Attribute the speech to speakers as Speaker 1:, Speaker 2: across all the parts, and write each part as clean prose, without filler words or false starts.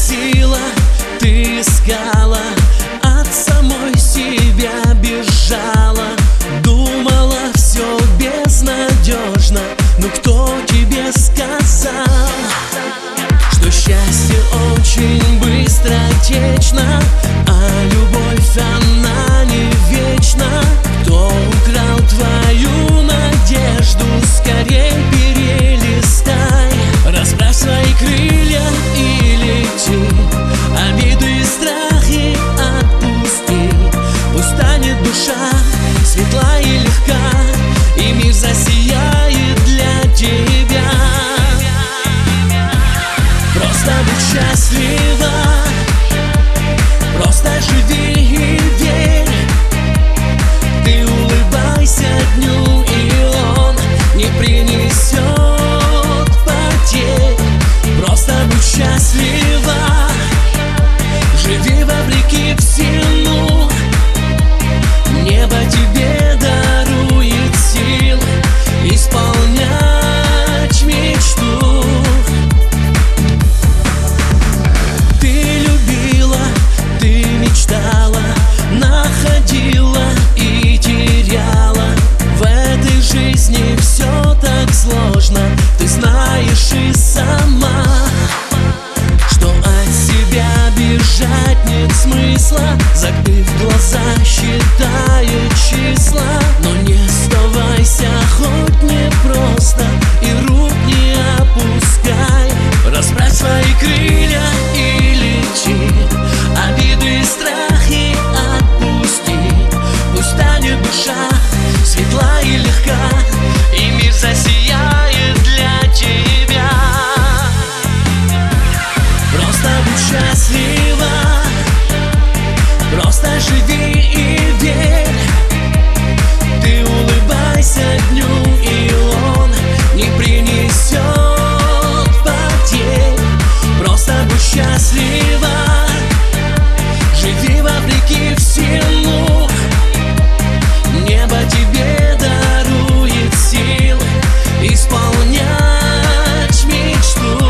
Speaker 1: просила, ты искала, от самой себя бежала. Думала, все безнадежно, но кто тебе сказал, что счастье очень быстротечно, а любовь она не вечна? Кто украл твою надежду, скорей перелистай, расправь свои крылья и лети, обиды и страхи отпусти. Пусть станет душа светла и легка, и мир засияет для тебя. Просто будь счастлива, просто живи и верь. Ты улыбайся дню, и он не принесет потерь. Просто будь счастлива, живи вопреки всему. Небо тебе дарует сил исполнять мечту. Ты любила, ты мечтала, находила и теряла. В этой жизни все так сложно, ты знаешь и сама, что от себя бежать нет смысла. Закрыв глаза, считая числа, но не сдавайся, хоть не просто, и рук не опускай. Расправь свои крылья и лети, обиды и страхи отпусти. Пусть станет душа светла и легка, и мир засияет для тебя. Просто будь счастлива, просто живи и верь. Ты улыбайся дню, и он не принесет потерь. Просто будь счастлива, живи вопреки всему. Небо тебе дарует сил исполнять мечту.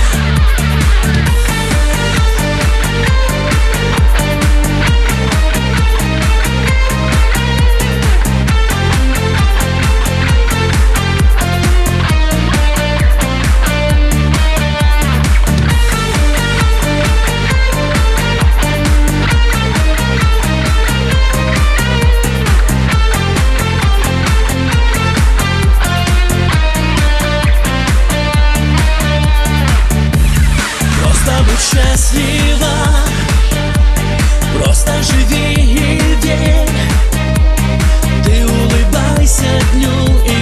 Speaker 1: Счастлива, просто живи и верь. Ты улыбайся дню, и